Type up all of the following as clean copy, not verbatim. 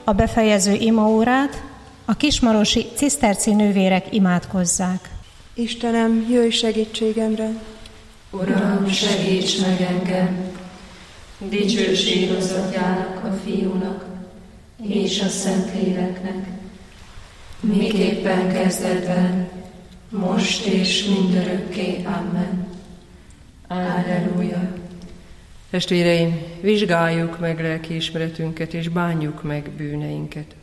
a befejező imaórát a kismarosi ciszterci nővérek imádkozzák. Istenem, jöjj segítségemre! Uram, segíts meg engem! Dicsőség az Atyának, a Fiúnak és a Szentléleknek, miképpen kezdetben, most és mindörökké. Amen. Alleluja. Testvéreim, vizsgáljuk meg lelkiismeretünket, és bánjuk meg bűneinket.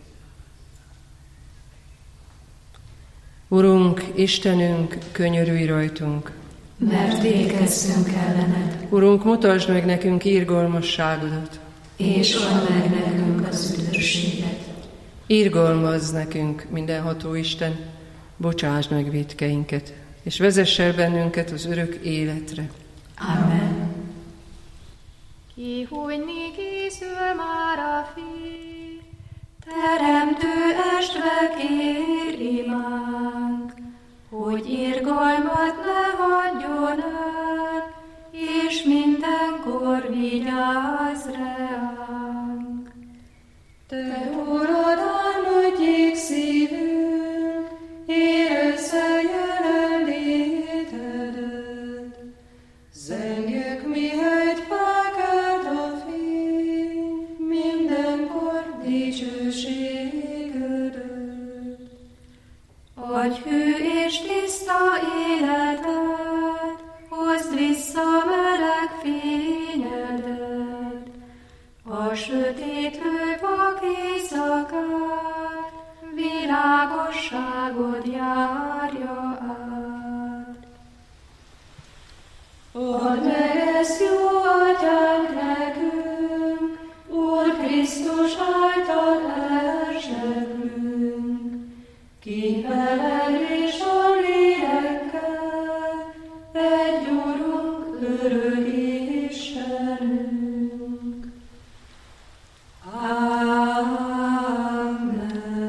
Urunk, Istenünk, könyörülj rajtunk! Mert végezzünk ellened. Urunk, mutasd meg nekünk irgalmasságodat, és add meg nekünk az üdvösséget. Irgalmazz nekünk, mindenható Isten, bocsásd meg vétkeinket, és vezess el bennünket az örök életre. Amen. Kihújni készül már a fény, Teremtő estve kér imánk, hogy irgalmat ne hagyjon el, és mindenkor vigyázz ránk. Te, Urad, álmodjék szívünk, érezze jelenlétedet. Zengjük, mihelyt felkelt a fény, mindenkor dicsőségedet. Adj hű és tiszta életet, hozd vissza meleg fényedet, a sötétlő vak éjszakát, világosságod járja át. Add meg ezt, jó Atyánk, nekünk, Úr Krisztus által elzseblünk, ki veled és a lélekkel, egy Urunk, örök Istenünk. Amen.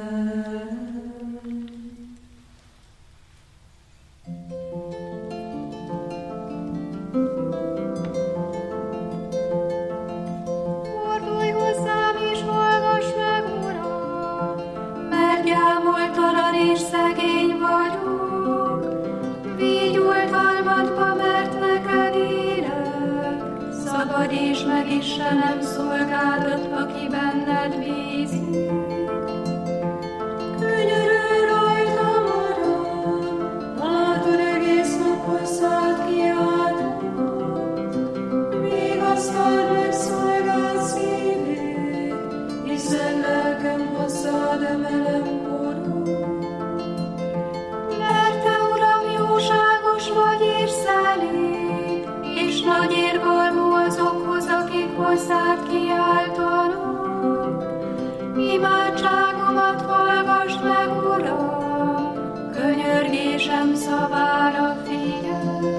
fordulj hozzám és hallgass meg, Uram, Mert gyámoltalan és szegény vagyok, vígyultalmatba, mert neked élek. Szabadíts meg, Istenem, szolgádat, aki benned bízik. Könyörülj rajtam, Uram, látod, egész nap hozzád kiáltok. Vigasztald meg szolgád szívét, hiszen lelkem hozzád emelem korú. Mert te, Uram, jóságos vagy és szelíd, és nagy irgalmú azokhoz, akik hozzád kiáltanak. Imádságomat hallgass meg, Uram, könyörgésem szavára figyelj.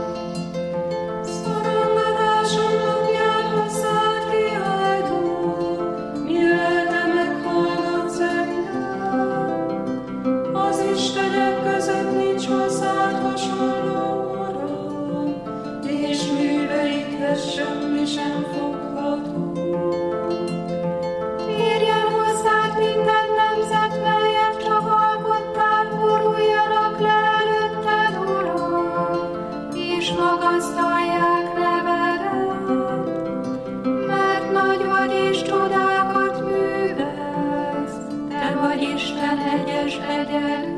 Szorongatásom napján hozzád kiáltok, mi lelke meghallgatsz engem. Az istenek között nincs hozzád hasonló, Uram, és műveidhez semmi sem fogható. Térjen hozzád minden nemzet, melyet csak alkottál, boruljanak le előtted, Uram, és magasztalják nevedet. Mert nagy vagy és csodákat művelsz, te vagy Isten egyes egyenlő.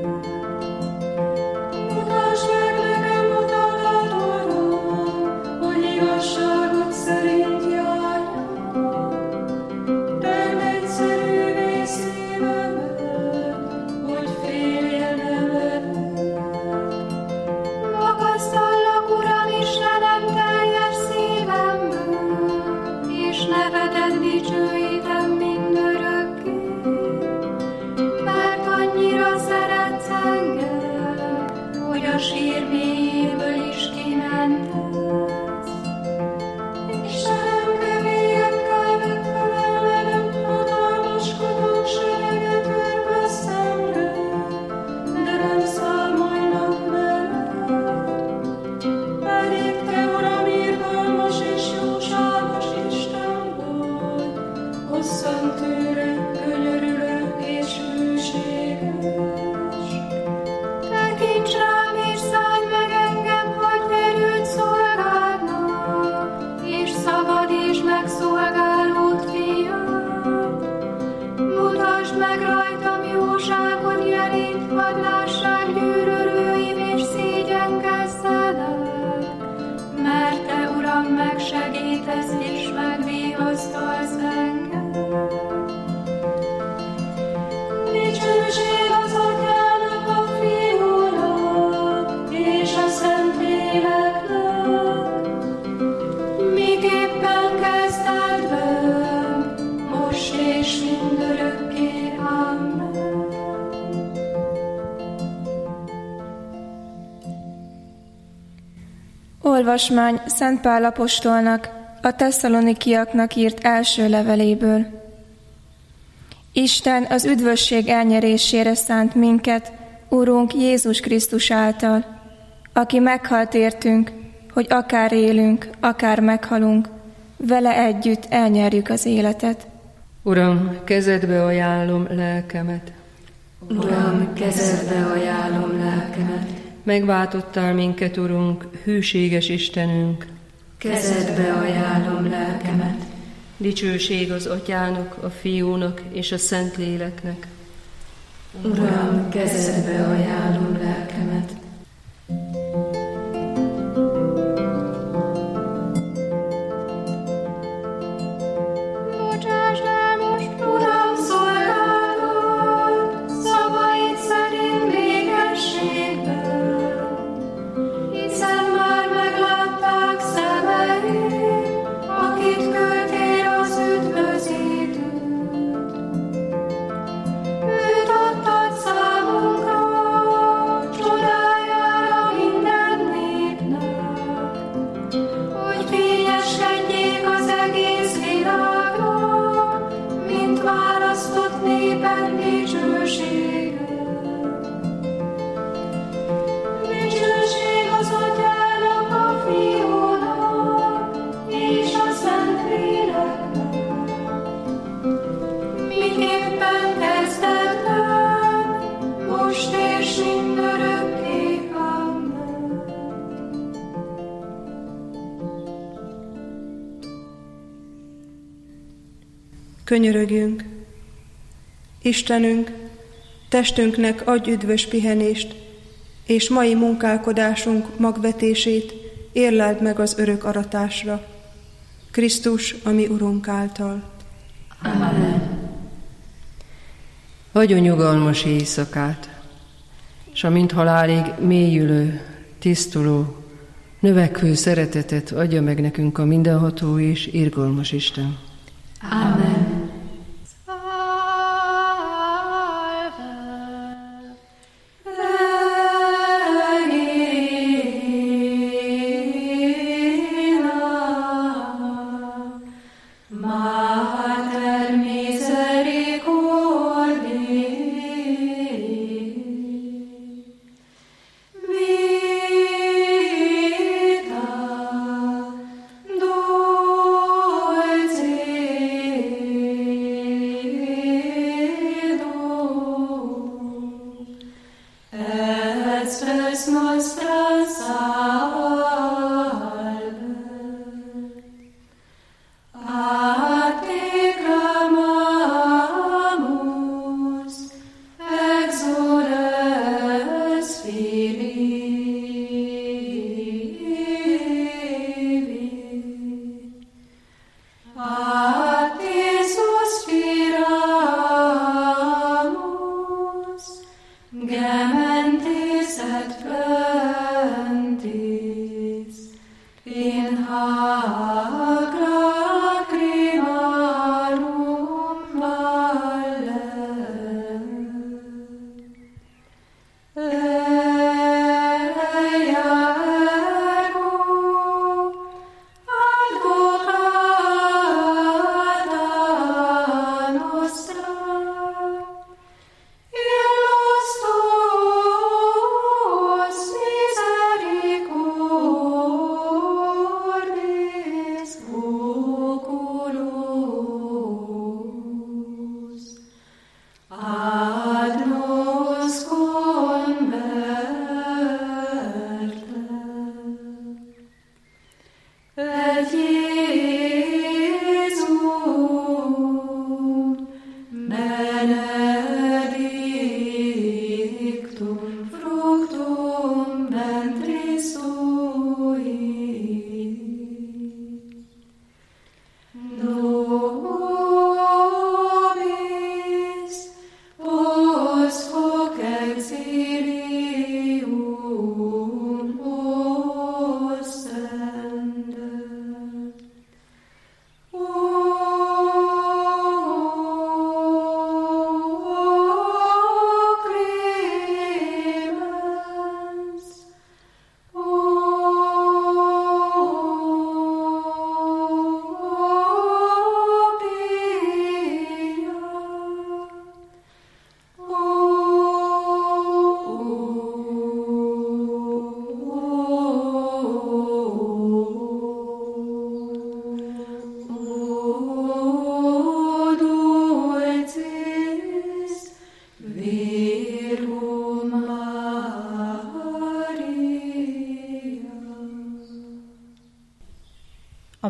Mutasd meg nekem utadat, Uram, hogy igazságod szerint járjak. Tedd egyszerűvé szívemet, hogy féljen nevedet. Magasztallak, Uram, Istenem, teljes szívemből, és nevedet dicsőítem mindörökké. Mert annyira szeretsz engem, hogy a sír mélyéből is kimentesz. Istenem, keményekkel megfelelnem, hatalmaskodók sereget örve szemre, de nem számolnak veled. Pedig te, Uram, irgalmas és jóságos Isten vagy, hosszan tűrő, most és mindörökké. Amen. Olvasmány Szent Pál apostolnak a tesszalonikiaknak írt első leveléből. Isten az üdvösség elnyerésére szánt minket, Urunk Jézus Krisztus által, aki meghalt értünk, hogy akár élünk, akár meghalunk, vele együtt elnyerjük az életet. Uram, kezedbe ajánlom lelkemet. Uram, kezedbe ajánlom lelkemet. Megváltottál minket, Urunk, hűséges Istenünk. Kezedbe ajánlom lelkemet. Dicsőség az Atyának, a Fiúnak és a Szentléleknek. Uram, kezedbe ajánlom lelkemet. Bocsáss el most, Uram, szolgálod, szavaid szerint végességből, hiszen már meglátták szemeid, akit küldtél az üdvözítőt. Őt adtad számunkra, csodájára minden népnek, hogy fényeskedjék az egész világnak, mint választott népen dicsősége. Dicsőség az Atyának, a Fiúnak és a Szentléleknek, miképpen kezdetben, most és mindörökké. Amen. Könyörögjünk. Istenünk, testünknek adj üdvös pihenést, és mai munkálkodásunk magvetését érleld meg az örök aratásra. Krisztus, a mi Urunk által. Amen. Adjon nyugalmas éjszakát, s amint halálig mélyülő, tisztuló, növekvő szeretetet adja meg nekünk a mindenható és irgalmas Isten. Amen. Vita, dolce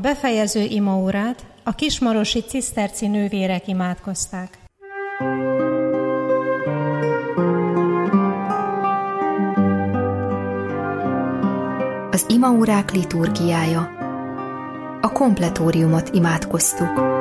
befejező imaórát a kismarosi ciszterci nővérek imádkozták. Az imaórák liturgiája. A kompletóriumot imádkoztuk.